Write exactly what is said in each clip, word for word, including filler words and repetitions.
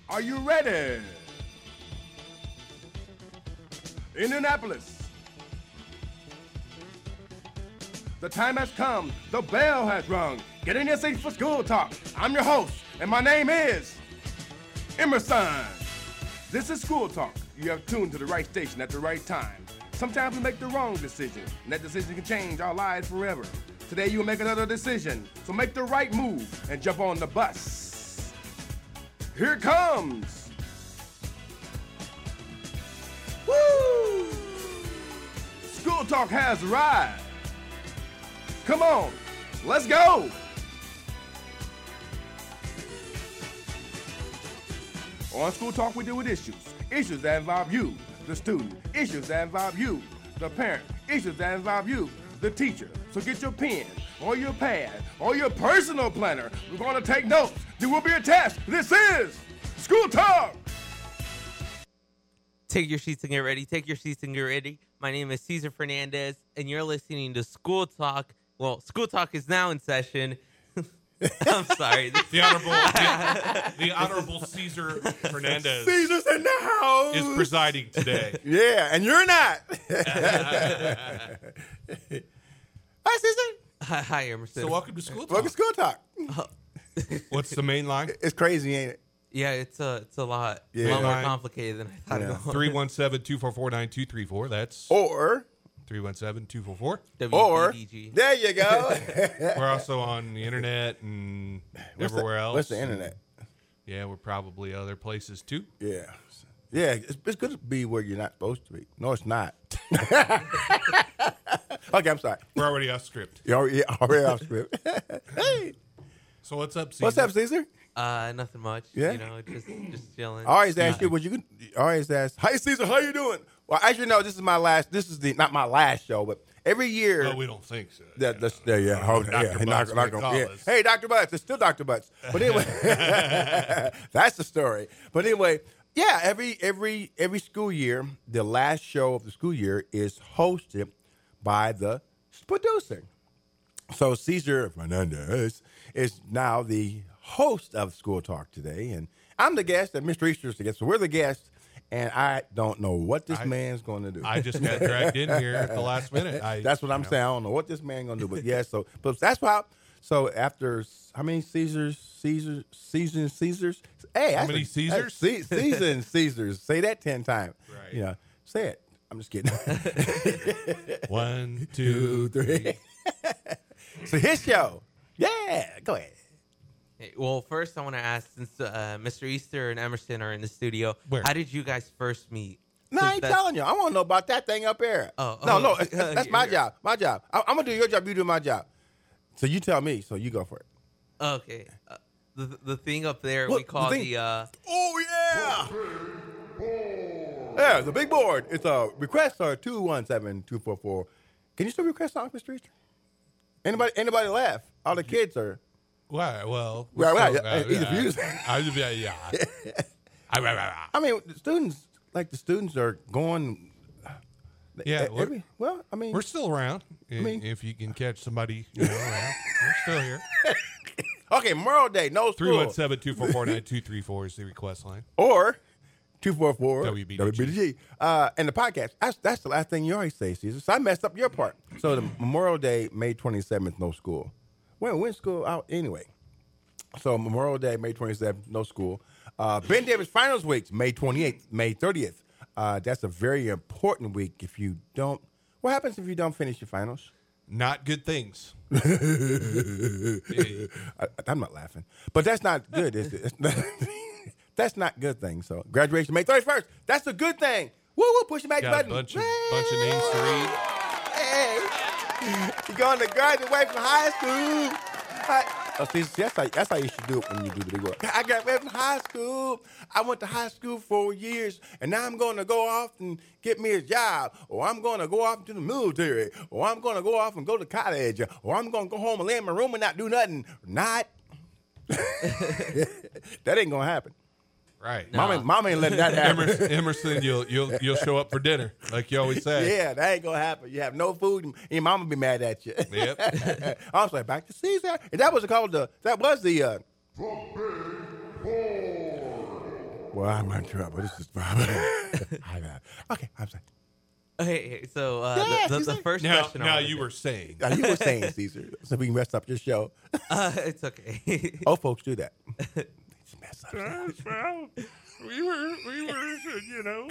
Are you ready? Indianapolis. The time has come. The bell has rung. Get in your seats for School Talk. I'm your host, and my name is Emerson. This is School Talk. You have tuned to the right station at the right time. Sometimes we make the wrong decision, and that decision can change our lives forever. Today you will make another decision, so make the right move and jump on the bus. Here it comes. Woo! School Talk has arrived. Come on, let's go. On School Talk, we deal with issues. Issues that involve you, the student. Issues that involve you, the parent. Issues that involve you, the teacher. So get your pen or your pad or your personal planner. We're going to take notes. There will be a test. This is School Talk. Take your seats and get ready. Take your seats and get ready. My name is Cesar Fernandez, and you're listening to School Talk. Well, School Talk is now in session. I'm sorry. The honorable, the, the honorable Cesar Fernandez Caesar's in the house. is presiding today. Yeah, and you're not. Hi, Caesar. Hi, hi, Emerson. So welcome to School Talk. Welcome to School Talk. What's the main line? It's crazy, ain't it? Yeah, it's a it's a lot, Yeah. a lot more Line. complicated than I thought Yeah. it was. three one seven, two four four, nine two three four. That's Or, three one seven, two four four. or, W B D G. there you go. We're also on the internet and What's everywhere the, else. What's the internet? Yeah, we're probably other places too. Yeah. Yeah, it's, it's good to be where you're not supposed to be. No, it's not. Okay, I'm sorry. We're already off script. You're already, already off script. Hey, So what's up, Cesar? what's up, Caesar? Uh, nothing much. Yeah? You know, just just chilling. I always ask you what you could. I always ask, "Hi, Caesar, how you doing?" Well, actually, no. This is my last. This is the not my last show, but every year. No, we don't think so. That, that's, yeah, yeah, oh, Doctor yeah. Hey, Butts knock- might knock- call yeah. us. Hey, Doctor Butts. It's still Doctor Butts. But anyway, that's the story. But anyway, yeah. Every every every school year, the last show of the school year is hosted by the producer. So Cesar Fernandez is now the host of School Talk today, and I'm the guest, and Mister Easter's the guest. So we're the guests, and I don't know what this I- man's going to do. I just got dragged in here at the last minute. I, That's what I'm you know, saying. I don't know what this man gonna do, but yeah. So, but that's why. So after s- how many Caesars, Caesars, season Caesars? Hey, How that's many a- Caesars? that's Se- season Caesars. Say that ten times. Right. You know, say it. I'm just kidding. One, Two, two, three. So his show. Yeah, go ahead. Hey, well, first I want to ask, since uh, Mister Easter and Emerson are in the studio, Where? how did you guys first meet? No, I Since ain't that's- telling you. I want to know about that thing up there. Oh, no, oh, no, that's, that's okay, my yeah. job. My job. I, I'm gonna do your job. You do my job. So you tell me. So you go for it. Okay. Uh, the the thing up there What, we call the the, thing? uh Oh yeah. Yeah, the big board. It's a request or two one seven two four four. Can you still request songs, Mister Easter? Anybody? Anybody laugh? All the kids are. Why? Well, Right, right, so, yeah, either views. I, yeah, yeah. I, I, I, I mean, the students like the students are going. Yeah, e- we're- every, well, I mean, We're still around. I mean- if you can catch somebody, you know, around. We're still here. okay. Memorial Day, no three school. one seven, two four four, nine two three four is the request line. Or two four four W B D G. Uh, and the podcast. That's, that's the last thing you always say, Caesar. So I messed up your part. So the Memorial Day, May twenty-seventh, no school. When when's school out anyway? So Memorial Day, May twenty-seventh, no school. Uh, Ben Davis Finals Week, May twenty-eighth, May thirtieth. Uh, that's a very important week. If you don't, what happens if you don't finish your finals? Not good things. I, I'm not laughing, but that's not good, is it? That's not good thing. So graduation May thirty-first. That's a good thing. Woo woo! Push the back Got a button. bunch of bunch of names to read. Hey, you're going to graduate from high school. Hi- Oh, see, see, that's how, that's how you should do it when you do the big work. I graduated from high school. I went to high school for years, and now I'm going to go off and get me a job, or I'm going to go off into the military, or I'm going to go off and go to college, or I'm going to go home and lay in my room and not do nothing. Not. That ain't going to happen. Right. No. Mama, mama ain't letting that happen. Emerson, Emerson, you'll you'll you'll show up for dinner, like you always say. Yeah, that ain't gonna happen. You have no food, and your mama be mad at you. Yep. I was like, back to Caesar, and that was called the. That was the. Uh, Well, I'm in trouble. This is probably. Okay, I'm sorry. Okay, so uh, Yeah, the, the, she's the like- first Now, question. I now wanted you to- were saying. Now, you were saying, Caesar, so we can mess up your show. Uh, it's okay. Oh, folks do that. It's mess up. Well, we were, we were, you know.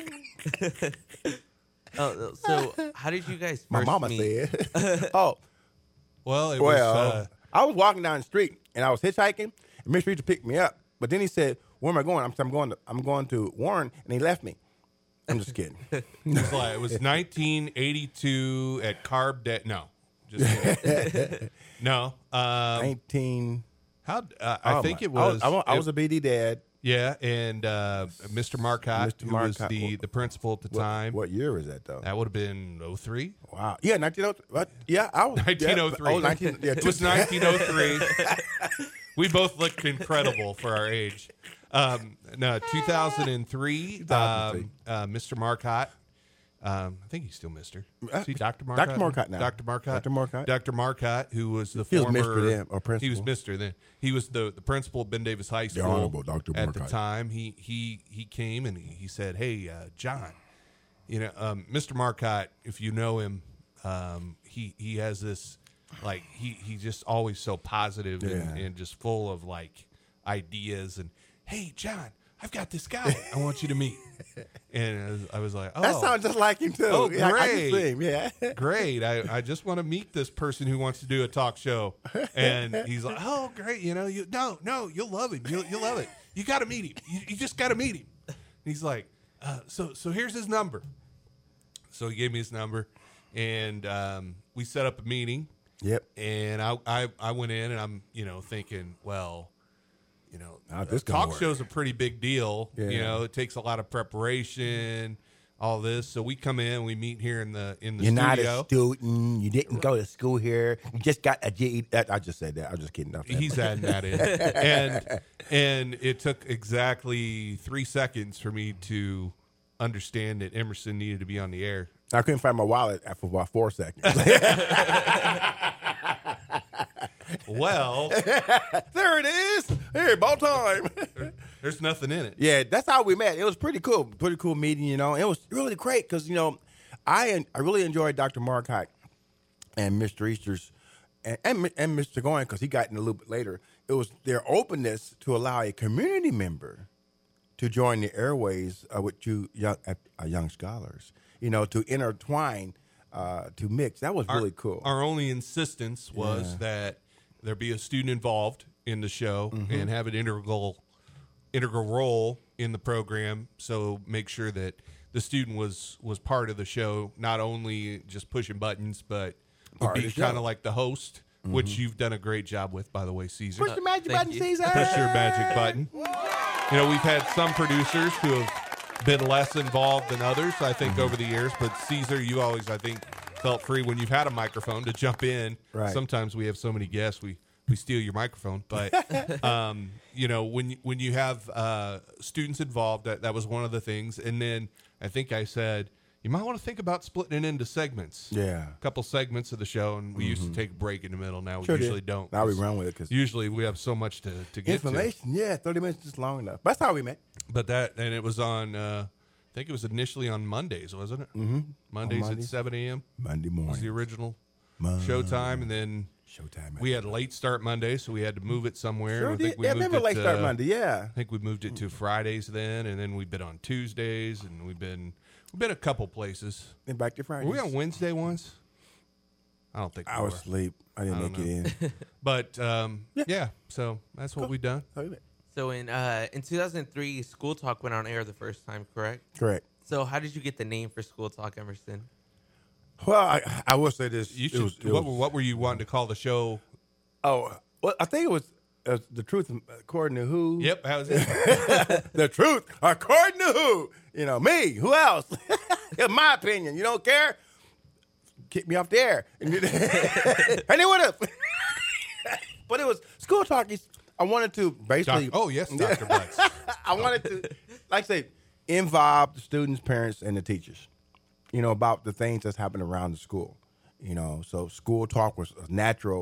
Oh, so how did you guys first My mama meet? said. Oh, Well, it well, was. Uh, I was walking down the street and I was hitchhiking, and Mister Reacher picked me up. But then he said, "Where am I going?" I'm, I'm going to I'm going to Warren, and he left me. I'm just kidding. it was like it was nineteen eighty-two at Carb Day. No, just kidding. no. Um, Nineteen. how? Uh, I oh think my- it was. I was, I it- was a B D dad. yeah, and uh, Mister Marcotte, Mister who was Marcotte. the the principal at the What, time. what year was that though? That would have been oh three. Wow. Yeah, nineteen oh three. What? Yeah, I was. nineteen oh three. Yeah, oh, nineteen, yeah, It was nineteen oh three. We both looked incredible for our age. Um, no, two thousand three. Um, uh, Mister Marcotte. Um, I think he's still Mister Is he Doctor Marcotte? Doctor Marcotte now. Doctor Marcotte. Doctor Marcotte. Doctor Marcotte, who was the He was former Mister then, or principal. He was Mister then. He was the, the principal of Ben Davis High School. Honorable Doctor At the Marcotte. time, he he he came and he, he said, "Hey, uh, John, you know, um, Mister Marcotte, if you know him, um, he he has this like he he's just always so positive and, Yeah. and just full of like ideas and hey, John, I've got this guy I want you to meet." And I was, I was like, "Oh, That sounds just like him too. Oh, Yeah, I- I can great. see him, yeah. great! I, I just want to meet this person who wants to do a talk show." And he's like, "Oh, great! You know, you no, no, you'll love him. You'll you'll love it. You got to meet him. You, you just got to meet him." And he's like, uh, "So so here's his number." So he gave me his number, and um, we set up a meeting. Yep. And I, I I went in, and I'm you know thinking, well, you know, How's a this gonna talk work? show's a pretty big deal. You Yeah. know, it takes a lot of preparation, all this. So we come in, we meet here in the in the You're not studio. a student. You didn't go to school here. You just got a G E D. That- I just said that. I was just kidding. Off that. He's adding that in, and and it took exactly three seconds for me to understand that Emerson needed to be on the air. I couldn't find my wallet after about four seconds. Well, There it is. Hey, about time. there's nothing in it. Yeah, that's how we met. It was pretty cool. Pretty cool meeting, you know. It was really great because, you know, I I really enjoyed Doctor Marcotte and Mister Easter's and, and, and Mister Goin because he got in a little bit later. It was their openness to allow a community member to join the airways uh, with you young, uh, young scholars, you know, to intertwine, uh, to mix. That was Our- really cool. Our only insistence was Yeah. that there be a student involved in the show Mm-hmm. and have an integral integral role in the program. So make sure that the student was was part of the show, not only just pushing buttons, but would Part of be the show. kind of like the host, which you've done a great job with, by the way, Caesar. Push the magic thank button, you. Caesar. Push your magic button. You know, we've had some producers who have been less involved than others, I think, Mm-hmm. over the years. But Caesar, you always, I think, felt free when you've had a microphone to jump in. Right. Sometimes we have so many guests, we we steal your microphone. But um, you know, when you- when you have uh, students involved, that that was one of the things. And then I think I said you might want to think about splitting it into segments. Yeah. A couple segments of the show, and we used to take a break in the middle. Now we Sure did. usually don't. Now we run with it because Usually we have so much to, to get to. information. Yeah, thirty minutes is long enough. That's how we met. But that, and it was on, uh, I think it was initially on Mondays, wasn't it? Mm-hmm. Mondays, Mondays. at seven a.m. Monday was the morning. original Mon- showtime. And then Showtime. we had a late start Monday, so we had to move it somewhere. Sure I did. think we Yeah, I moved remember it late start to- Monday. Yeah. I think we moved it to Fridays then, and then we've been on Tuesdays, and we've been we've been a couple places. Then back to Friday. Were we on Wednesday once? I don't think we I was were. asleep. I didn't I make don't it in. But um, yeah. so that's what we've done. How we met. So in uh, in two thousand three, School Talk went on air the first time, correct? Correct. So how did you get the name for School Talk, Emerson? Well, I, I will say this. You It should. was- it what, was- what were you wanting to call the show? Oh, well, I think it was uh, the truth according to who. Yep, how was it? The truth according to who. You know, me. Who else? In my opinion, you don't care. Kick me off the air. And then what up? But it was School Talk. is- I wanted to basically. Doc- oh yes, Doctor Butts. I wanted to, like I say, involve the students, parents, and the teachers, you know, about the things that's happening around the school. You know, so School Talk was a natural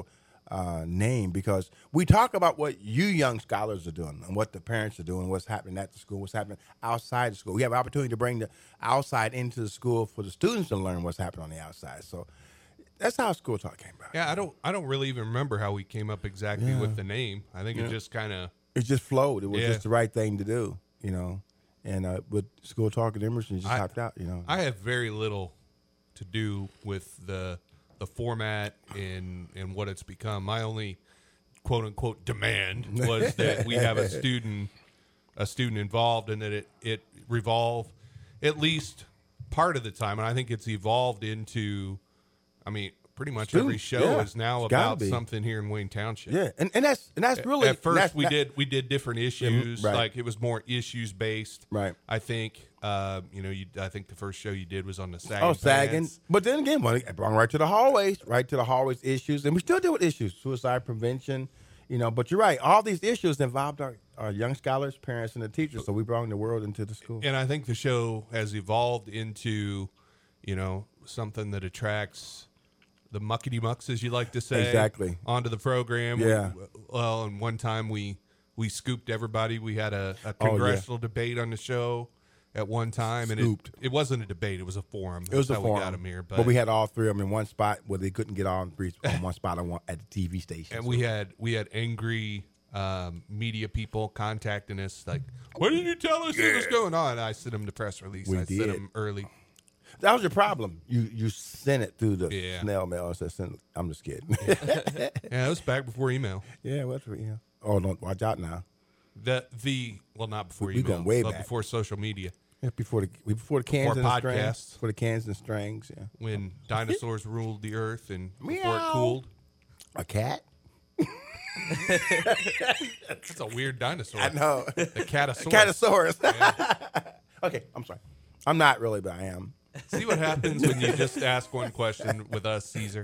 uh, name, because we talk about what you young scholars are doing and what the parents are doing, what's happening at the school, what's happening outside the school. We have an opportunity to bring the outside into the school for the students to learn what's happening on the outside. So that's how School Talk came about. Yeah, I don't I don't really even remember how we came up exactly Yeah. with the name. I think Yeah. it just kind of It just flowed. It was Yeah. just the right thing to do, you know. And uh, with School Talk at Emerson, it just I- hopped out, you know. I have very little to do with the the format and and what it's become. My only quote unquote demand was that we have a student a student involved and that it it revolve at least part of the time. And I think it's evolved into, I mean, pretty much every Students, show yeah. is now It's gotta about be. something here in Wayne Township. Yeah, and, and that's and that's really At first, that's we not- did we did different issues. right. Like it was more issues based. Right. I think. Uh, you know, you. I think the first show you did was on the sagging. Oh, sagging. pants. But then again, well, it brought right to the hallways, right to the hallways issues, and we still deal with issues, suicide prevention, you know. But you're right, all these issues involved our, our young scholars, parents, and the teachers. So we brought the world into the school. And I think the show has evolved into, you know, something that attracts the muckety mucks, as you like to say, Exactly. onto the program. Yeah. We, well, and one time we we scooped everybody. We had a, a Oh, yeah. congressional debate on the show at one time, and Scooped. it, it wasn't a debate; it was a forum. It was That's a how forum. we got them here, but, but we had all three of them in one spot where they couldn't get all three on one spot on one, at the T V station. and we had we had angry um, media people contacting us like, "Why didn't you tell us what was going on?" I sent them the press release. We I did. sent them early. That was your problem. You you sent it through the Yeah. snail mail. So send, I'm just kidding. Yeah, it was back before email. yeah, what's yeah. Oh, don't watch out now. The the well, not before We email, going way but back. before social media, Yeah, before the before the cans Before and the podcasts. strings. Before the cans and strings. Yeah. when dinosaurs ruled the earth and before it Meow. cooled. A cat. That's a weird dinosaur. I know. The catosaurus. Catosaurus. Okay, I'm sorry. I'm not really, but I am. See what happens when you just ask one question with us, Caesar.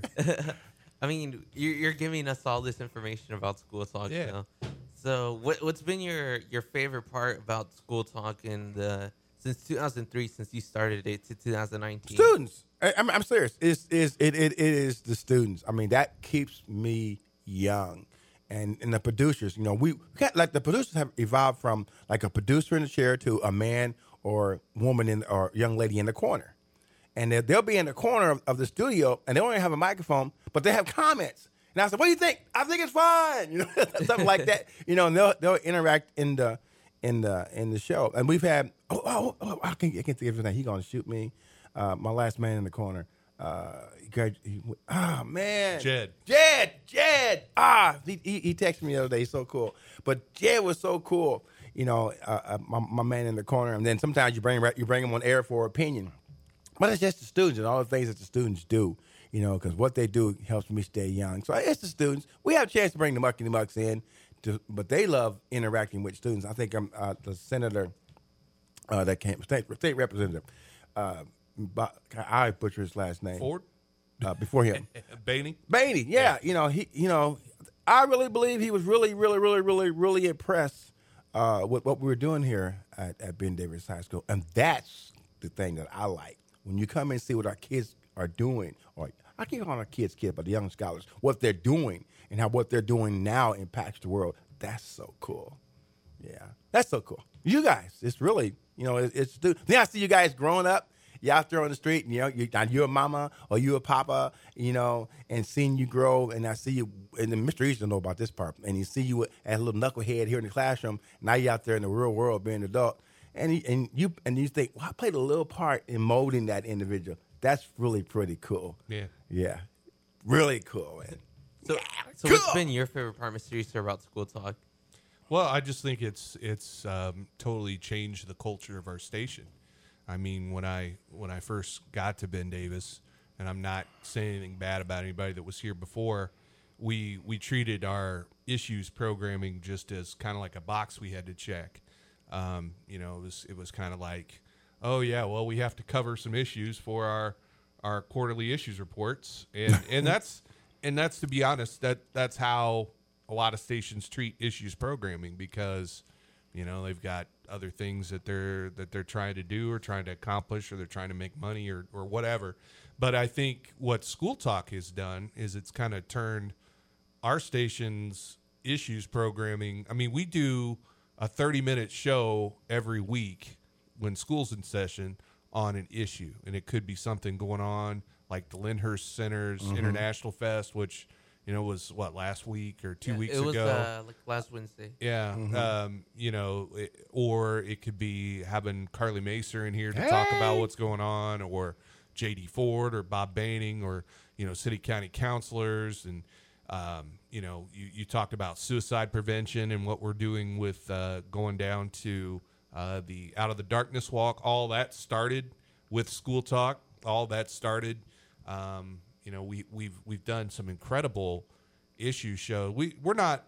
I mean, you're, you're giving us all this information about School Talk Yeah. now. So, what what's been your, your favorite part about School Talk in the since two thousand three, since you started it to two thousand nineteen? Students. I, I'm, I'm serious. It's, it's, it, it, it is the students. I mean, that keeps me young. And, and the producers, you know, we, we got, like the producers have evolved from like a producer in the chair to a man or woman in or young lady in the corner. And they'll, they'll be in the corner of, of the studio and they don't even have a microphone, but they have comments. And I said, "What do you think?" "I think it's fine," you know, something like that. You know, and they'll they'll interact in the in the in the show. And we've had oh oh, oh I can't I can't think of his name. He's gonna shoot me. Uh, my last man in the corner. Uh, he, grad- he, ah man, Jed. Jed, Jed. Ah, he, he he texted me the other day. He's so cool. But Jed was so cool. You know, uh, uh, my my man in the corner. And then sometimes you bring you bring him on air for opinion. But it's just the students and all the things that the students do, you know, because what they do helps me stay young. So it's the students. We have a chance to bring the mucky mucks in, to, but they love interacting with students. I think I'm uh, the senator uh, that came, state, state representative, uh, Bo- I butcher his last name. Ford? Uh, before him. Bainey? Bainey, yeah, you know, he, you know, I really believe he was really, really, really, really, really impressed uh, with what we were doing here at, at Ben Davis High School, and that's the thing that I like. When you come and see what our kids are doing, or I can't call our kids kids, but the young scholars, what they're doing and how what they're doing now impacts the world. That's so cool. Yeah, that's so cool. You guys, it's really, you know, it, it's. Then I see you guys growing up. You out there on the street, and you know, you, you're a mama or you a papa, you know, and seeing you grow, and I see you, and then Mister East don't know about this part, and you see you as a little knucklehead here in the classroom. Now you're out there in the real world being an adult. And he, and you and you think, well, I played a little part in molding that individual. That's really pretty cool. Yeah. Yeah, really cool, man. So, so Cool. what's been your favorite part, Mister Easter, about School Talk? Well, I just think it's it's um, totally changed the culture of our station. I mean, when I when I first got to Ben Davis, and I'm not saying anything bad about anybody that was here before, we we treated our issues programming just as kind of like a box we had to check. Um, you know, it was it was kind of like, oh yeah, well we have to cover some issues for our our quarterly issues reports, and and that's and that's to be honest, that that's how a lot of stations treat issues programming, because you know they've got other things that they're that they're trying to do or trying to accomplish, or they're trying to make money or or whatever. But I think what School Talk has done is it's kind of turned our station's issues programming, I mean, we do a thirty minute show every week when school's in session on an issue. And it could be something going on like the Lyndhurst Center's mm-hmm. International Fest, which, you know, was what, last week or two yeah, weeks it was, ago? Uh, like last Wednesday. Yeah. Mm-hmm. Um, you know, it, or it could be having Carly Macer in here to hey. talk about what's going on, or J D Ford or Bob Baining, or, you know, city county counselors. And, um, you know, you, you talked about suicide prevention and what we're doing with uh, going down to uh, the Out of the Darkness Walk. All that started with School Talk. All that started, um, you know, we, we've we've done some incredible issue shows. We we're not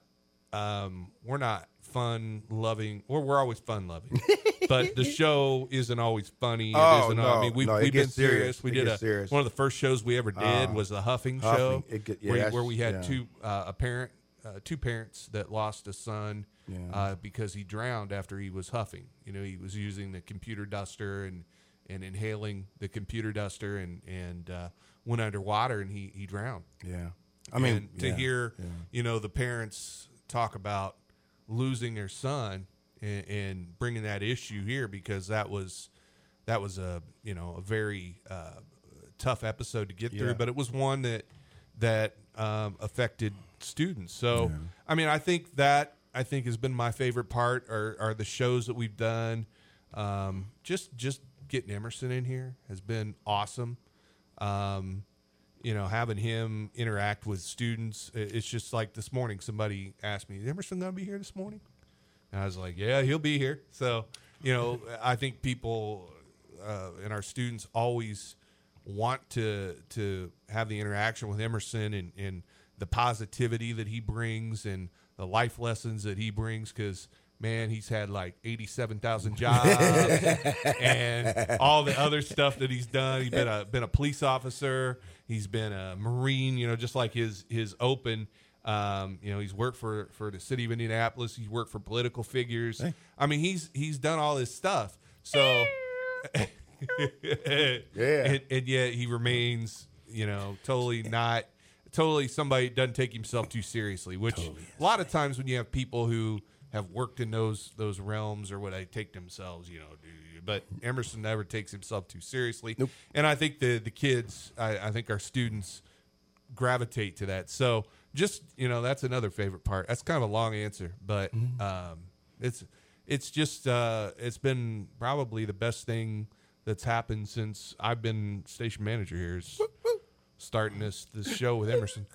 um, we're not fun loving, or we're always fun loving, but the show isn't always funny. It Oh, isn't. no, I mean, we've, no, it we've been gets serious. serious. We It did gets a serious. one of the first shows we ever did Uh, was the Huffing, Huffing. show, It get- yeah, where, that's- where we had yeah. two uh, a parent, uh, two parents that lost a son Yeah. uh, because he drowned after he was huffing. You know, he was using the computer duster and and inhaling the computer duster and and uh, went underwater and he he drowned. Yeah. I mean, And to yeah, hear, yeah. you know, the parents talk about losing their son and, and bringing that issue here, because that was that was a you know a very uh, tough episode to get Yeah. through, but it was one that that um, affected students. So Yeah. I mean, I think that I think has been my favorite part are, are the shows that we've done. Um, just just getting Emerson in here has been awesome. Um, you know, having him interact with students. It's just like this morning, somebody asked me, is Emerson going to be here this morning? And I was like, yeah, he'll be here. So, you know, I think people uh, and our students always want to to have the interaction with Emerson and, and the positivity that he brings and the life lessons that he brings, because man, he's had like eighty-seven thousand jobs and all the other stuff that he's done. He's been a been a police officer. He's been a Marine, you know, just like his his open. Um, you know, he's worked for, for the city of Indianapolis. He's worked for political figures. Hey. I mean, he's he's done all this stuff. So, Yeah. and, and yet he remains, you know, totally not, totally somebody doesn't take himself too seriously. Which a lot of times when you have people who have worked in those those realms or what they take themselves, you know, do. But Emerson never takes himself too seriously. Nope. And I think the the kids, I, I think our students gravitate to that. So just, you know, that's another favorite part. That's kind of a long answer, but um, it's it's just uh, it's been probably the best thing that's happened since I've been station manager here, is starting this this show with Emerson.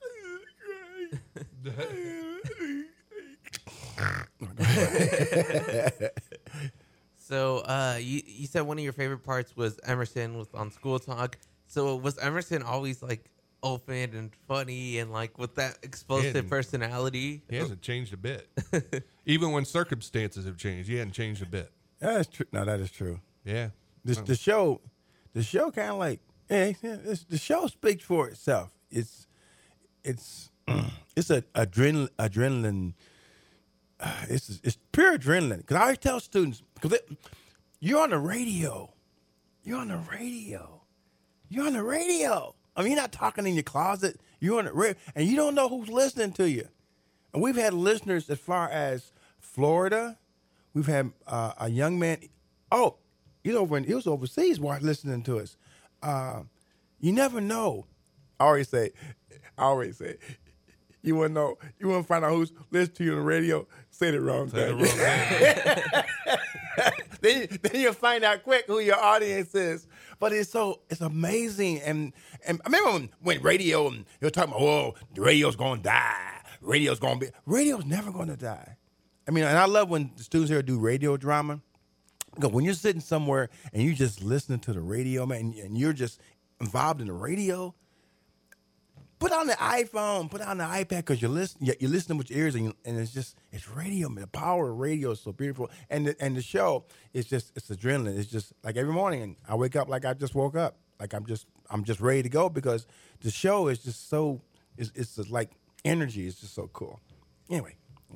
So uh, you you said one of your favorite parts was Emerson was on School Talk. So was Emerson always like open and funny and like with that explosive And- personality? He hasn't changed a bit. Even when circumstances have changed, he hadn't changed a bit. That's true. No, that is true. Yeah. This the show, the show kind of like, yeah, yeah, it's, the show speaks for itself. It's, it's, it's a adrenaline, adrenaline. Uh, it's it's pure adrenaline. Because I always tell students, because you're on the radio, you're on the radio, you're on the radio. I mean, you're not talking in your closet. You're on the radio, and you don't know who's listening to you. And we've had listeners as far as Florida. We've had uh, a young man. Oh, he's over in, he was overseas while listening to us. Uh, you never know. I always say, I always say, you want to know, you want to find out who's listening to you on the radio. Say the wrong Say thing. the wrong thing. then, you- then you'll find out quick who your audience is. But it's so it's amazing. And and I remember when, when radio and they were talking about, oh, the radio's gonna die. Radio's gonna be radio's never gonna die. I mean, and I love when the students here do radio drama. Because when you're sitting somewhere and you're just listening to the radio, man, and you're just involved in the radio, put on the iPhone, put on the iPad, because you're listening. You're listening with your ears, and, you, and it's just it's radio. Man, the power of radio is so beautiful, and the, and the show is just it's adrenaline. It's just like every morning, and I wake up like I just woke up, like I'm just I'm just ready to go, because the show is just so it's it's just like energy. It's just so cool. Anyway.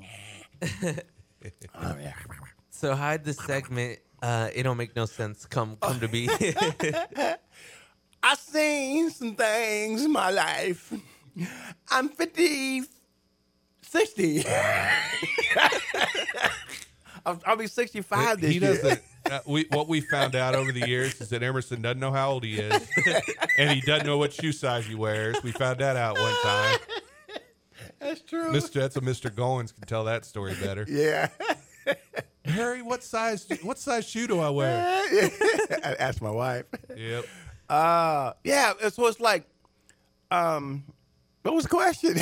Oh, yeah. So how did this segment, uh, It Don't Make No Sense, come come to be? I seen some things in my life. I'm fifty, sixty. I'll, I'll be sixty-five this he year. doesn't. Uh, we what we found out over the years is that Emerson doesn't know how old he is, and he doesn't know what shoe size he wears. We found that out one time. That's true. Mister That's a Mister Goins can tell that story better. Yeah. Harry, what size what size shoe do I wear? I asked my wife. Yep. Uh, yeah. So it's like, um, what was the question?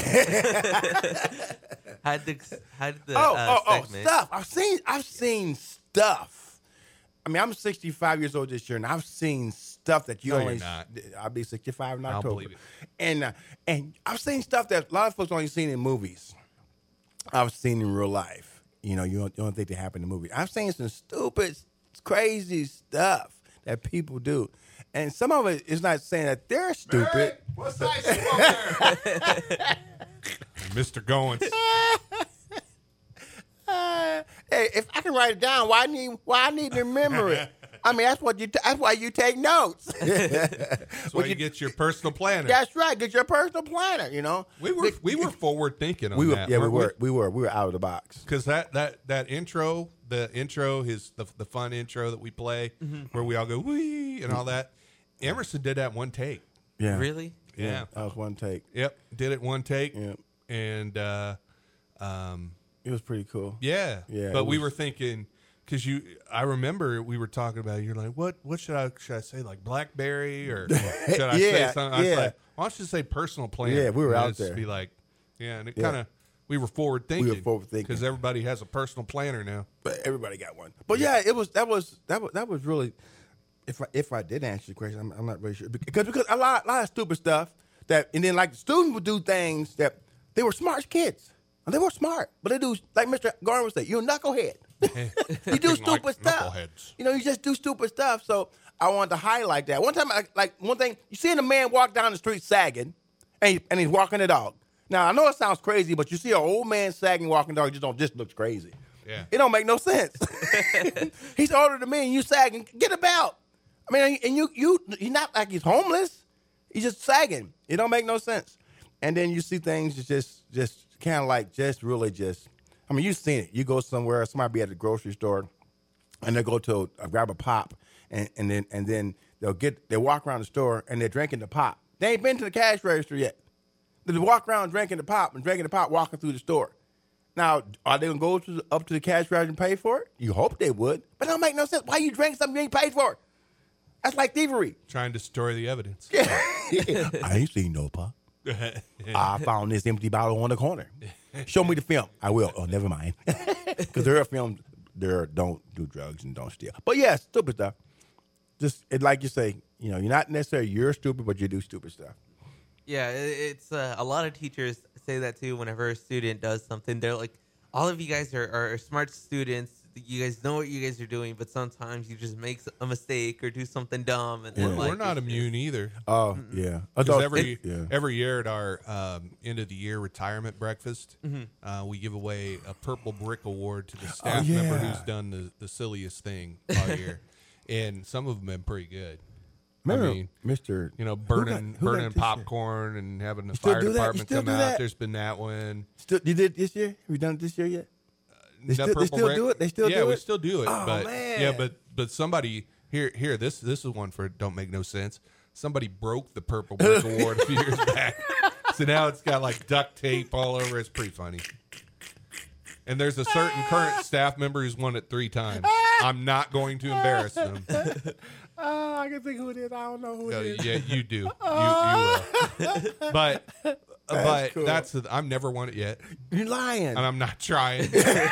How did the, how did the oh, uh, oh, oh, segment? stuff. I've seen, I've seen stuff. I mean, I'm sixty-five years old this year, and I've seen stuff that you No, only. you're not. I'll be sixty-five in I'll October. believe it. And uh, and I've seen stuff that a lot of folks only seen in movies. I've seen in real life. You know, you don't, you don't think they happen in the movie. I've seen some stupid, crazy stuff that people do, and some of it is not saying that they're stupid. What size shoe out there? Mister Goins. Uh, hey, if I can write it down, why need why I need to remember it? I mean, that's what you. That's why you take notes. That's why you get your personal planner. That's right. Get your personal planner. You know, We were we were forward thinking on we were that. yeah we weren't were we were we were out of the box. Because that, that that intro, the intro, his the, the fun intro that we play, where we all go wee and all that. Emerson did that one take. Yeah, Really? Yeah. that was one take. Yep. Did it one take. Yep. And uh, um, It was pretty cool. yeah. Yeah, But it we was- were thinking because you, I remember we were talking about it. You're like, what? What should I should I say? Like BlackBerry or should I say Yeah, something? I was yeah. like, why don't you say personal planner? Yeah, we were And out it's there. Be like, yeah, and it Yeah. kind of we were forward thinking. forward thinking. because everybody has a personal planner now. But everybody got one. But yeah, it was that was that was that was really. If I, if I did answer your question, I'm, I'm not really sure because because a lot a lot of stupid stuff that and then like the students would do things that they were smart kids and they were smart, but they do like Mister Garner would say, you're a knucklehead. You do stupid Like stuff. knuckleheads. You know, you just do stupid stuff. So I wanted to highlight that. One time, I, like one thing, you seeing a man walk down the street sagging, and, he, and he's walking a dog. Now I know it sounds crazy, but you see an old man sagging walking dog, it just don't just looks crazy. Yeah. It don't make no sense. He's older than me, and you sagging. Get about. I mean, and you you he's not like he's homeless. He's just sagging. It don't make no sense. And then you see things that just just kind of like just really just. I mean, you've seen it. You go somewhere, somebody be at the grocery store, and they go to uh, grab a pop, and, and then and then they'll get they walk around the store and they're drinking the pop. They ain't been to the cash register yet. They walk around drinking the pop and drinking the pop, walking through the store. Now, are they gonna go to the, up to the cash register and pay for it? You hope they would, but it don't make no sense. Why you drink something you ain't paid for? That's like thievery. Trying to destroy the evidence. I ain't seen no pop. I found this empty bottle on the corner. Show me the film. I will. Oh, never mind. Because there are films there don't do drugs and don't steal. But yeah, stupid stuff. Just it, like you say, you know, you're not necessarily you're stupid, but you do stupid stuff. Yeah, it- it's uh, a lot of teachers say that too. Whenever a student does something, they're like, "All of you guys are, are smart students. You guys know what you guys are doing, but sometimes you just make a mistake or do something dumb." And then, Yeah. like, We're not it's just- immune either. Oh yeah. Because Adult- every it- yeah. every year at our um, end of the year retirement breakfast, Mm-hmm. uh, we give away a purple brick award to the staff Oh, yeah. member who's done the, the silliest thing all year, and some of them have been pretty good. Remember, I mean, Mister you know, who got- burning who got burning this year? popcorn and having the still fire do that? You department still come do out. that? There's been that one. Still, you did this year? Have you done it this year yet? They The still- they purple still brick- do it? They still yeah, do we it? still do it. Oh, but man. yeah, but but somebody here here this this is one for don't make no sense. Somebody broke the purple brick award a few years back, so now it's got like duct tape all over. It's pretty funny. And there's a certain current staff member who's won it three times. I'm not going to embarrass them. Oh, I can think who it is. I don't know who Uh, it is. yeah, you do. You, you will. But but cool. that's the, I've never won it yet, You're lying. and I'm not trying.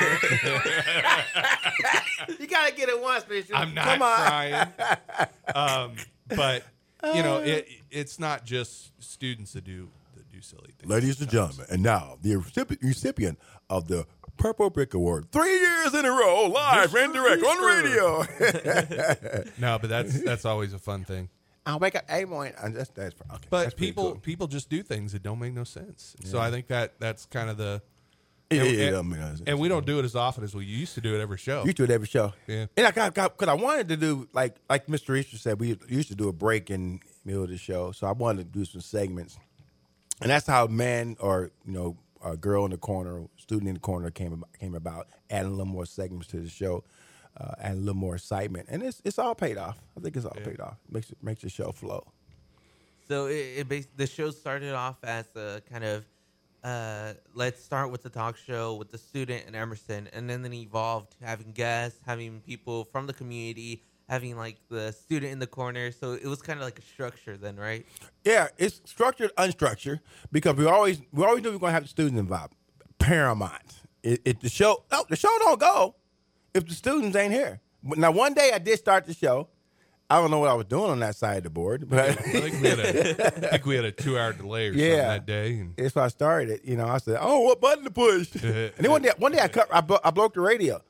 You gotta get it once, Mister. I'm not Come on. trying. Um, but you know, it it's not just students that do that do silly things. Ladies and gentlemen, and now the recipient, recipient of the Purple Brick Award, three years in a row, live and direct on radio. No, but that's that's always a fun thing. I wake up every morning. And that's, that's okay. But that's pretty people cool. people just do things that don't make no sense. So I think that that's kind of the Yeah, and, yeah, and- yeah, I mean, that's- and we don't do it as often as we used to do it every show. You do it every show. Yeah. And I got because I wanted to do like like Mister Easter said, we used to do a break in the middle of the show. So I wanted to do some segments. And that's how men or, you know, a girl in the corner, student in the corner came about, came about, adding a little more segments to the show, uh, adding a little more excitement, and it's it's all paid off. I think it's all Yeah. paid off. Makes it makes the show flow. So it, it bas- the show started off as a kind of uh, let's start with the talk show with the student and Emerson, and then it evolved to having guests, having people from the community, having like the student in the corner. So it was kind of like a structure then, right? Yeah, it's structured, unstructured, because we always we always knew we were gonna have the students involved. Paramount. It, it the show no, the show don't go if the students ain't here. Now one day I did start the show. I don't know what I was doing on that side of the board, but I think we had a, I think we had a two-hour delay or something Yeah. that day. And it's why I started it. You know, I said, "Oh, what button to push?" and then one day, one day I cut, I, bro- I broke the radio.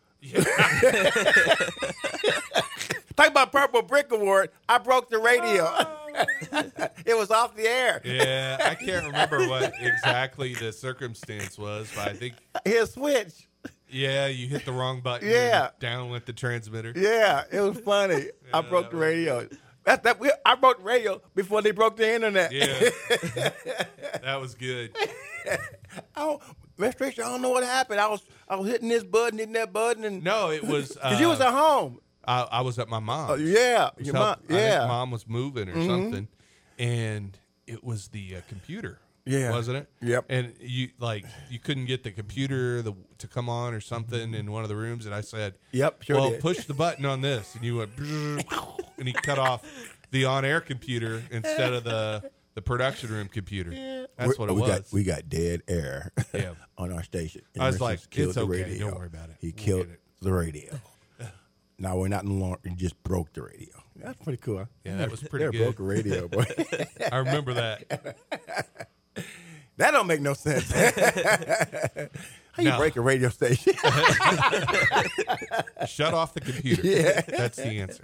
Talk about Purple Brick Award. I broke the radio. It was off the air. yeah, I can't remember what exactly the circumstance was, but I think, Hit a switch. yeah, you hit the wrong button. Yeah. and down went the transmitter. Yeah, it was funny. I broke the radio. That, that we, I broke the radio before they broke the internet. Yeah. That was good. Oh, restoration. I don't know what happened. I was I was hitting this button, hitting that button, and No, it was. Uh, because you was at home. I, I was at my mom's. Oh, yeah, Was your help- mom. I think Yeah, mom was moving or something, and it was the uh, computer. Yeah. wasn't it? Yep. And you like you couldn't get the computer the, to come on or something in one of the rooms, and I said, Yep, sure well, did. push the button on this," and you went, and he cut off the on-air computer instead of the the production room computer. That's what it we was. Got, we got dead air Yeah. on our station. I was Emerson like, killed "It's the okay. radio. Don't worry about it. He We'll killed get it." the radio. Now we're not no longer. He just broke the radio. That's pretty cool. Huh? Yeah, that was pretty Never good. broke a radio, boy. I remember that. That don't make no sense. How you No. break a radio station? Shut off the computer. That's the answer.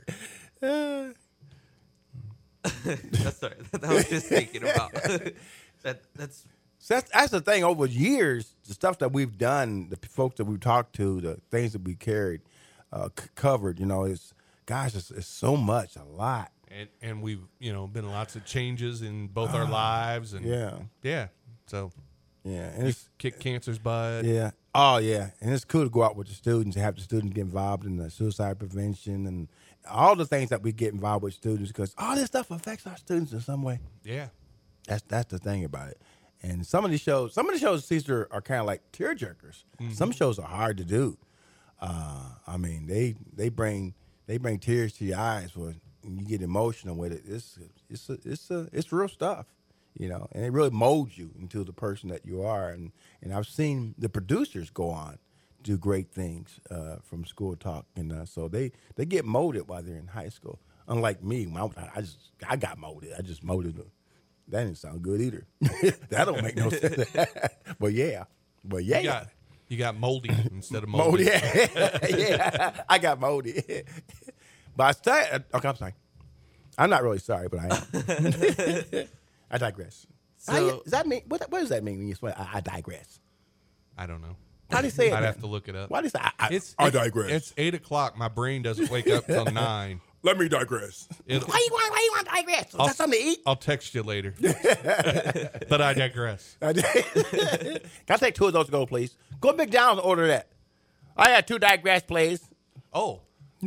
That's sorry. That I was just thinking about. that that's So that's, that's the thing. Over years, the stuff that we've done, the folks that we've talked to, the things that we carried, uh, c- covered, you know, is gosh, it's, it's so much, a lot. And and we've you know been lots of changes in both our lives and Yeah, yeah. So yeah, and it's kick cancer's butt. yeah, oh yeah, and it's cool to go out with the students and have the students get involved in the suicide prevention and all the things that we get involved with students because all this stuff affects our students in some way. Yeah. That's that's the thing about it. And some of these shows, some of the shows, Caesar, are kind of like tear jerkers. Some shows are hard to do. Uh, I mean, they they bring they bring tears to your eyes when you get emotional with it. It's it's a, it's a, it's real stuff, you know, and it really molds you into the person that you are. And and I've seen the producers go on to do great things uh, from School Talk, and uh, so they they get molded while they're in high school. Unlike me, when I, was- I just I got molded. I just molded them. That didn't sound good either. That don't make no sense. But yeah, but yeah, You got you got moldy instead of moldy. moldy. Yeah, yeah, I got moldy. But I stay. Okay, I'm sorry. I'm not really sorry, but I am. I digress. So- How you- does that mean? What, what does that mean when you say I, I digress? I don't know. How do you say it? I'd then? have to look it up. Why do you say I, I, It's I it's- digress? It's eight o'clock. My brain doesn't wake up till nine. Let me digress. It'll- Why you want? Why you want to digress? Is I'll- that something to eat? I'll text you later. But I digress. Can I take two of those to go, please? Go to McDonald's and order that. I had two digress, please. Oh.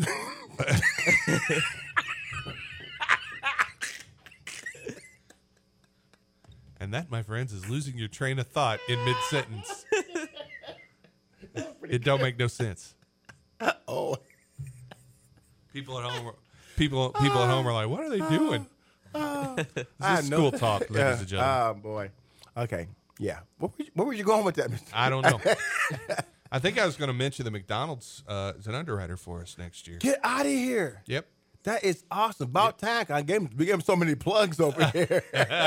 And that, my friends, is losing your train of thought in mid sentence. It don't make no sense. Oh. People at home, are, people, people at home are like, "What are they doing?" I This is know. school talk, ladies Yeah. and gentlemen. Oh boy. Okay. Yeah. Where were you, where were you going with that, Mister I don't know. I think I was going to mention the McDonald's uh, is an underwriter for us next year. Get out of here. Yep. That is awesome. About time. I gave him, we gave him so many plugs over here.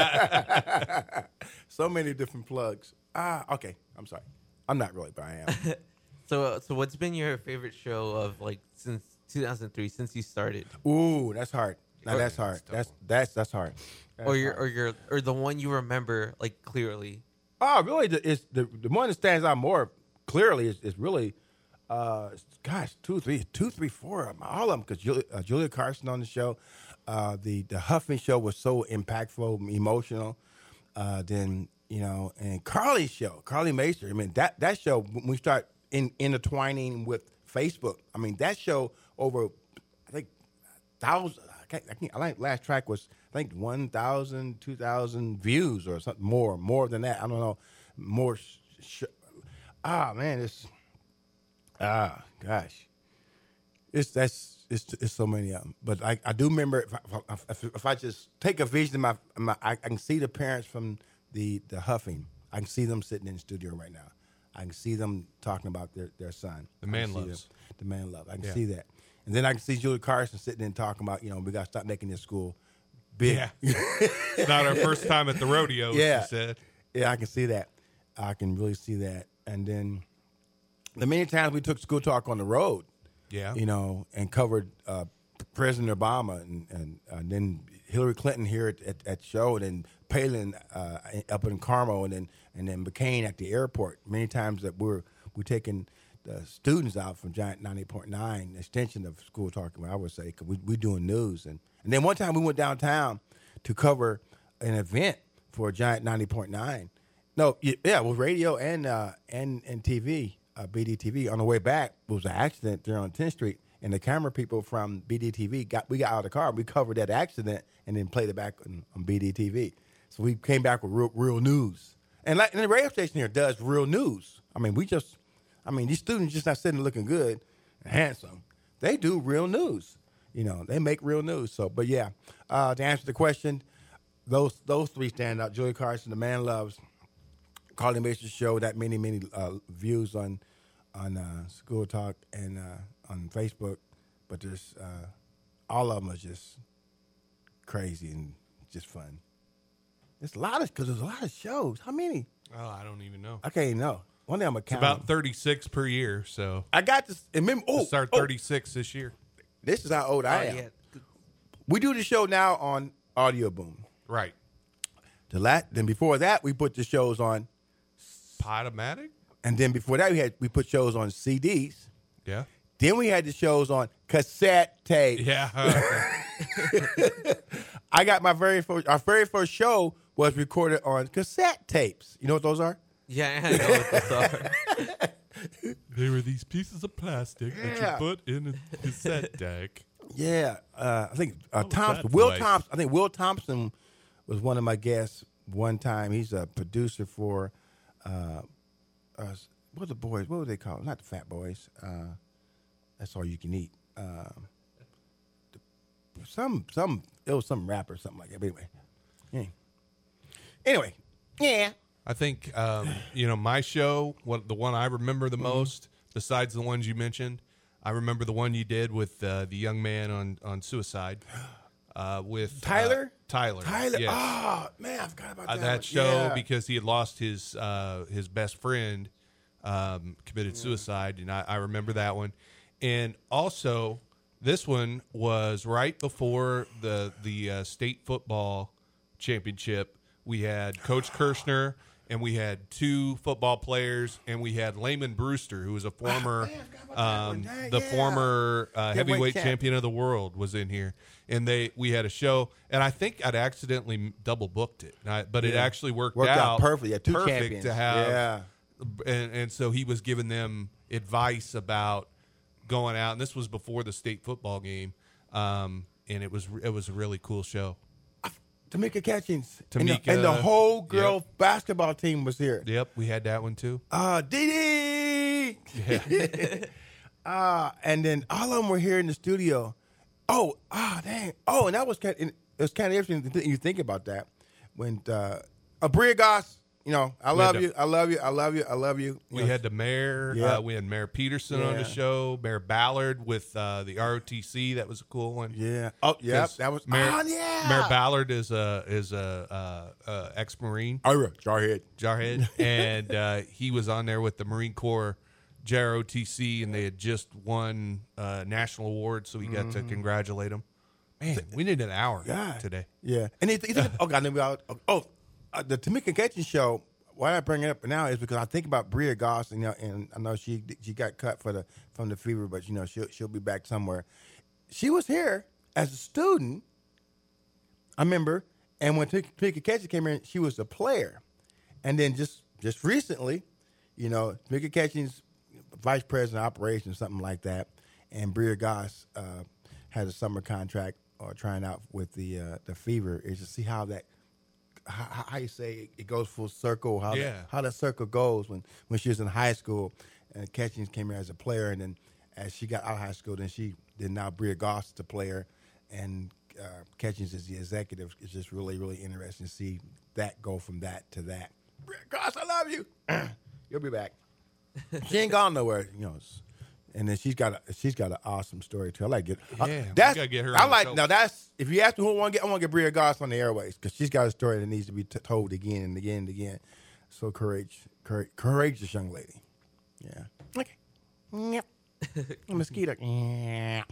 So many different plugs. Ah, okay. I'm sorry. I'm not really, but I am. so. So what's been your favorite show of like since two thousand three, since you started, Ooh, that's hard. Now Or- that's hard. It's tough. That's that's that's hard. That's or your hard. or your or the one you remember like clearly? Oh, really? The, it's the the one that stands out more clearly is, is really, uh, gosh, two, three, two, three, four of them, all of them, because Julia, uh, Julia Carson on the show, uh, the the Huffman show was so impactful, emotional. Uh, then you know, and Carly's show, Carly Macer. I mean, that that show when we start in, intertwining with Facebook. I mean, that show over, I think, thousand. I can't. I, can't, I think last track was I think one thousand, two thousand views or something more, more than that. I don't know, more. Sh- sh- ah, man, it's ah, gosh, it's that's it's it's so many of them. But I, I do remember if I, if, if I just take a vision of my, my I, I can see the parents from the the Huffing. I can see them sitting in the studio right now. I can see them talking about their, their son. The man I can see loves. them- the man love. I can Yeah. see that. And then I can see Julie Carson sitting and talking about, you know, we got to stop making this school big. Yeah. It's not our first time at the rodeo, Yeah. she said. Yeah, I can see that. I can really see that. And then the many times we took School Talk on the road, Yeah. you know, and covered uh, President Obama and, and, and then Hillary Clinton here at, at, at the show, and then Palin uh, up in Carmel, and then and then McCain at the airport. Many times that we're we're taking the students out from Giant ninety point nine, extension of School Talk, I would say, because we we doing news. And, and then one time we went downtown to cover an event for Giant ninety point nine. No, yeah, it was radio and uh, and and T V, uh, B D T V. On the way back, there was an accident there on tenth Street, and the camera people from B D T V got we got out of the car. We covered that accident and then played it back on, on B D T V. So we came back with real, real news. And like and the radio station here does real news. I mean, we just, I mean, these students just not sitting there looking good and handsome. They do real news. You know, they make real news. So, but yeah, uh, to answer the question, those those three stand out. Julie Carson, The Man Loves, Carly Macer's show, that many, many uh, views on on uh, School Talk and uh, on Facebook. But there's, uh, all of them are just crazy and just fun. There's a lot of, because there's a lot of shows. How many? Oh, I don't even know. I can't even know. One day I'm going to It's count. about thirty-six per year, so I got this. And remember, oh, we'll start oh, thirty-six this year. this is how old I Oh, am. yeah. We do the show now on Audio Boom. Right. The la- then before that, we put the shows on, Podomatic? and then before that, we had we put shows on C Ds. Yeah. Then we had the shows on cassette tape. Yeah. I got my very first, our very first show was recorded on cassette tapes. You know what those are? Yeah, I know what those are. They were these pieces of plastic Yeah. that you put in a cassette deck. Yeah, uh, I think uh, was Thompson, that Will like? Thompson. I think Will Thompson was one of my guests one time. He's a producer for uh, uh, what are the boys? What were they called? Not the Fat Boys. Uh, that's all you can eat. Um, the- some some it was some rapper, something like that. But anyway, yeah. Anyway, yeah. I think um, you know my show. What the one I remember the most, besides the ones you mentioned, I remember the one you did with uh, the young man on on suicide. Uh, with Tyler? uh, Tyler, Tyler. yes. Oh man, I forgot about Uh, that. that one. show Yeah. because he had lost his uh, his best friend, um, committed suicide, and I, I remember that one. And also, this one was right before the the uh, state football championship. We had Coach Kirshner, and we had two football players, and we had Layman Brewster, who was a former, man, I forgot about that um, one. the Yeah. former uh, Heavyweight heavyweight champ. champion of the world, was in here, and they we had a show, and I think I'd accidentally double booked it, and I- but it Yeah. actually worked, Worked out perfectly. Yeah, two perfect champions. to have, Yeah. and, and so he was giving them advice about going out, and this was before the state football game, um, and it was it was a really cool show. Tamika Catchings. And the, Tamika, and the whole girl yep. basketball team was here. Yep, we had that one too. Uh, Dee Dee. uh, and then all of them were here in the studio. Oh, ah, dang. Oh, and that was kind of, it was kind of interesting to th- you think about that. When uh, uh, Bria Goss, you know, I We love had you, to- I love you, I love you, I love you. We You know, had the mayor. Yeah. Uh, we had Mayor Peterson on the Yeah. show. Mayor Ballard with uh, the R O T C. That was a cool one. yeah. Oh, yeah. 'Cause That was Mayor, oh, yeah. Mayor Ballard is a is a uh, uh, ex Marine. Oh, yeah. Jarhead. Jarhead, and uh, he was on there with the Marine Corps J R O T C, and they had just won uh, national award, so we got to congratulate them. Man, we need an hour God. today. Yeah, and you think, you think, oh God, then we all, oh, uh, the Tamika Catchings show. Why I bring it up now is because I think about Bria Goss, and, you know, and I know she she got cut for the from the fever, but you know she'll she'll be back somewhere. She was here as a student, I remember, and when Tamika Catchings came in, she was a player, and then just just recently, you know, Mickey Catchings, vice president of operations, something like that, and Bria Goss uh, had a summer contract or trying out with the uh, the Fever. Is to see how that how, how you say it goes full circle. How Yeah. that, how that circle goes when when she was in high school, and Catchings came here as a player, and then as she got out of high school, then she then now Bria Goss is the player, and uh, Catchings is the executive. It's just really really interesting to see that go from that to that. Bria Goss, I love you. You'll be back. She ain't gone nowhere, you know. And then she's got a she's got an awesome story too. I like it. Yeah, uh, we that's gotta get her I on the like show. now. That's if you ask me who I want to get, I want to get Bria Goss on the airways because she's got a story that needs to be t- told again and again and again. So courage, courage, courageous young lady. Yeah. Okay. Yep. Mosquito. Yeah.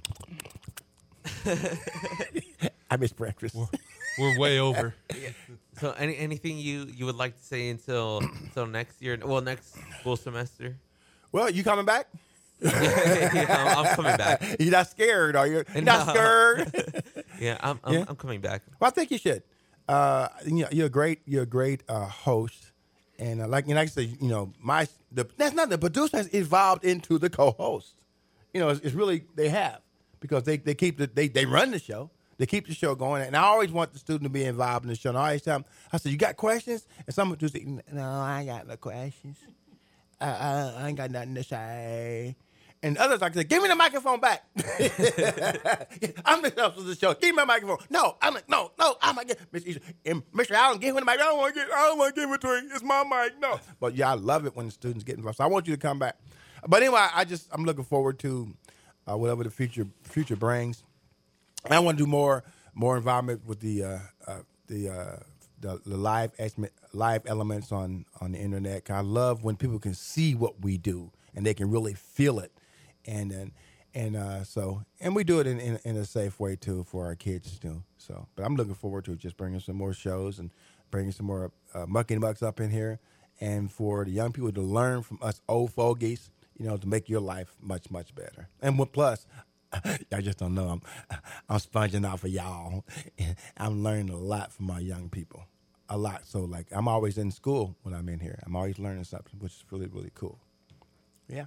I miss breakfast. We're way over. So, any anything you, you would like to say until until next year? Well, next school semester. Well, you coming back? yeah, I'm, I'm coming back. You're not scared, are you? You're not No. scared. Yeah, I'm I'm, Yeah. I'm coming back. Well, I think you should. Uh, you know, you're a great, you're a great uh, host, and uh, like, and like I said, you know, my the that's not the producer has evolved into the co-host. You know, it's, it's really they have because they they keep the they they run the show, they keep the show going, and I always want the student to be involved in the show. And I always tell them, I said, you got questions, and some producer say, no, I ain't got no questions. Uh, uh, I ain't got nothing to say. And others like, give me the microphone back. I'm the host of the show. Give me my microphone. No, I'm like, no, no, I'm like, Mister And Mister Allen, give me the mic. I don't want to get, I don't want to give it to him. It's my mic. No. But yeah, I love it when the students get involved. So I want you to come back. But anyway, I just, I'm looking forward to uh, whatever the future future brings. And I want to do more more involvement with the uh, uh, the, uh, the the live estimate, live elements on on the internet. 'Cause I love when people can see what we do and they can really feel it. And and and uh, so and we do it in, in in a safe way too for our kids too. So, but I'm looking forward to just bringing some more shows and bringing some more uh, mucky mucks up in here, and for the young people to learn from us old fogies, you know, to make your life much much better. And with plus, y'all just don't know I'm I'm sponging off of y'all. I'm learning a lot from my young people, a lot. So like I'm always in school when I'm in here. I'm always learning something, which is really really cool. Yeah.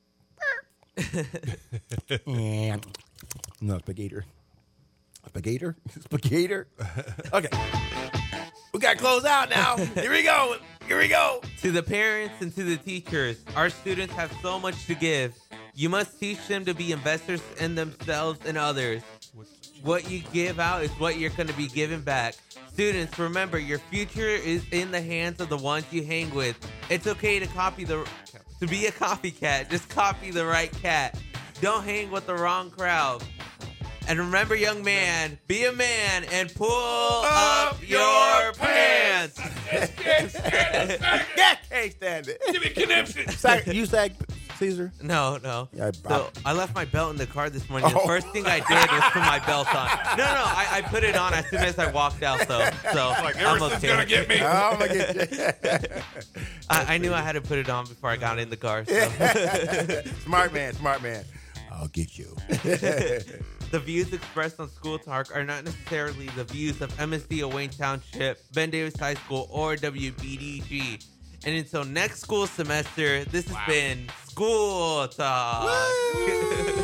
Yeah. No, spagator. Spagator? Spagator? Okay. We got to close out now. Here we go. Here we go. To the parents and to the teachers, our students have so much to give. You must teach them to be investors in themselves and others. What you give out is what you're going to be giving back. Students, remember, your future is in the hands of the ones you hang with. It's okay to copy the... To be a copycat, just copy the right cat. Don't hang with the wrong crowd. And remember, young man, be a man and pull up, up your pants. Can't stand it. Give me a conniption. Sag, you sag, Caesar? No, no. Yeah, I- so I left my belt in the car this morning. The Oh. first thing I did was put my belt on. No, no, I, I put it on as soon as I walked out, though. So Like I'm Emerson's okay. gonna get me. Oh, my God. I, I knew I had to put it on before I got in the car. So. Smart man, smart man. I'll get you. The views expressed on School Talk are not necessarily the views of M S D of Wayne Township, Ben Davis High School, or W B D G. And until next school semester, this has been School Talk.